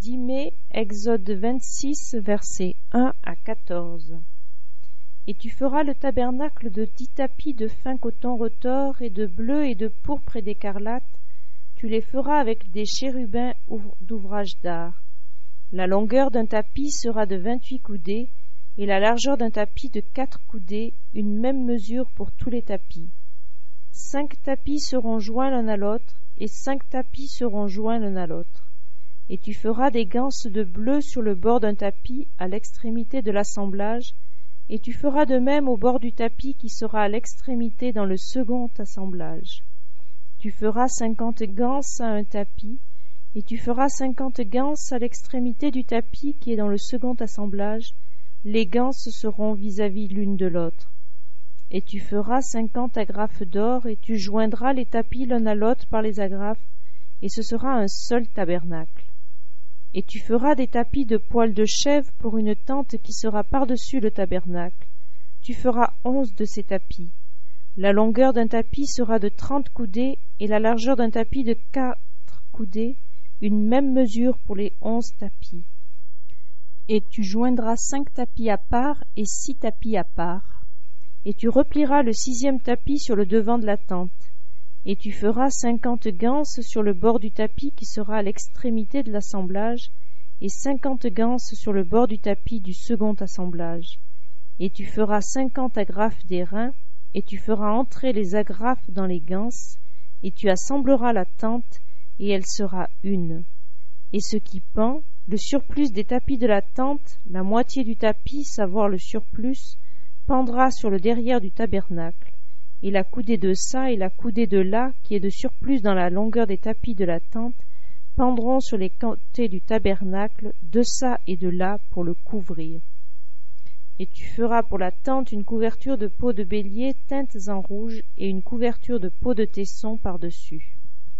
10 mai, Exode 26, versets 1 à 14. Et tu feras le tabernacle de 10 tapis de fin coton retors et de bleu et de pourpre et d'écarlate. Tu les feras avec des chérubins d'ouvrage d'art. La longueur d'un tapis sera de 28 coudées et la largeur d'un tapis de 4 coudées, une même mesure pour tous les tapis. 5 tapis seront joints l'un à l'autre et 5 tapis seront joints l'un à l'autre. Et tu feras des ganses de bleu sur le bord d'un tapis à l'extrémité de l'assemblage, et tu feras de même au bord du tapis qui sera à l'extrémité dans le second assemblage. Tu feras 50 ganses à un tapis, et tu feras 50 ganses à l'extrémité du tapis qui est dans le second assemblage. Les ganses seront vis-à-vis l'une de l'autre. Et tu feras 50 agrafes d'or, et tu joindras les tapis l'un à l'autre par les agrafes, et ce sera un seul tabernacle. Et tu feras des tapis de poils de chèvre pour une tente qui sera par-dessus le tabernacle. Tu feras 11 de ces tapis. La longueur d'un tapis sera de 30 coudées et la largeur d'un tapis de 4 coudées, une même mesure pour les 11 tapis. Et tu joindras 5 tapis à part et 6 tapis à part. Et tu replieras le 6e tapis sur le devant de la tente. Et tu feras 50 ganses sur le bord du tapis qui sera à l'extrémité de l'assemblage, et 50 ganses sur le bord du tapis du second assemblage. Et tu feras 50 agrafes d'airain, et tu feras entrer les agrafes dans les ganses, et tu assembleras la tente, et elle sera une. Et ce qui pend, le surplus des tapis de la tente, la moitié du tapis, savoir le surplus, pendra sur le derrière du tabernacle. Et la coudée de ça et la coudée de là, qui est de surplus dans la longueur des tapis de la tente, pendront sur les côtés du tabernacle, de ça et de là, pour le couvrir. Et tu feras pour la tente une couverture de peaux de bélier teintes en rouge et une couverture de peaux de tesson par-dessus.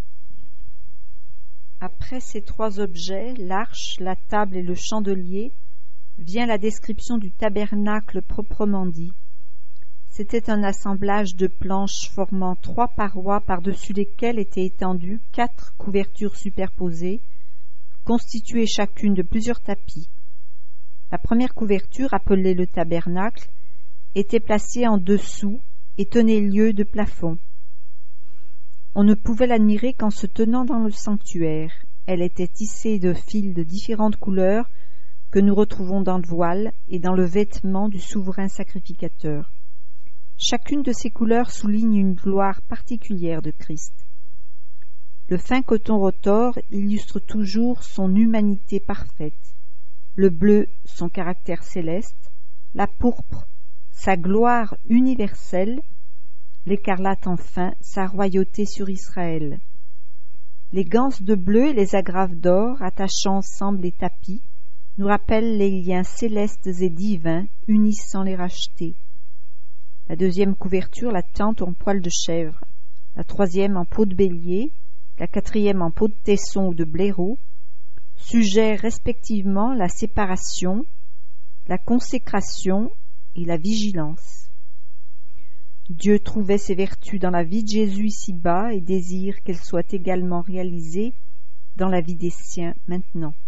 Après ces 3 objets, l'arche, la table et le chandelier, vient la description du tabernacle proprement dit. C'était un assemblage de planches formant 3 parois par-dessus lesquelles étaient étendues 4 couvertures superposées, constituées chacune de plusieurs tapis. La première couverture, appelée le tabernacle, était placée en dessous et tenait lieu de plafond. On ne pouvait l'admirer qu'en se tenant dans le sanctuaire. Elle était tissée de fils de différentes couleurs que nous retrouvons dans le voile et dans le vêtement du souverain sacrificateur. Chacune de ces couleurs souligne une gloire particulière de Christ. Le fin coton retors illustre toujours son humanité parfaite, le bleu son caractère céleste, la pourpre sa gloire universelle, l'écarlate enfin sa royauté sur Israël. Les ganses de bleu et les agrafes d'or attachant ensemble les tapis nous rappellent les liens célestes et divins unissant les rachetés. La deuxième couverture, la tente en poil de chèvre, la troisième en peau de bélier, la quatrième en peau de tesson ou de blaireau, suggèrent respectivement la séparation, la consécration et la vigilance. Dieu trouvait ces vertus dans la vie de Jésus ici-bas et désire qu'elles soient également réalisées dans la vie des siens maintenant.